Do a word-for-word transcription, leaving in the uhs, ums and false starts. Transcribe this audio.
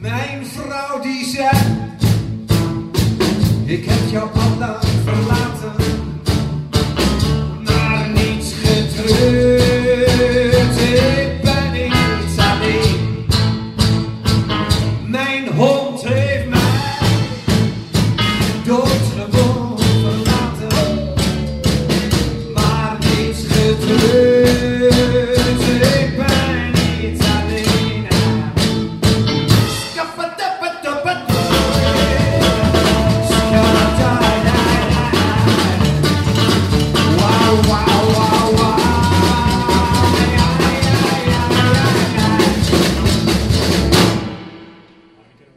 Mijn vrouw die zei, ik heb jou al lang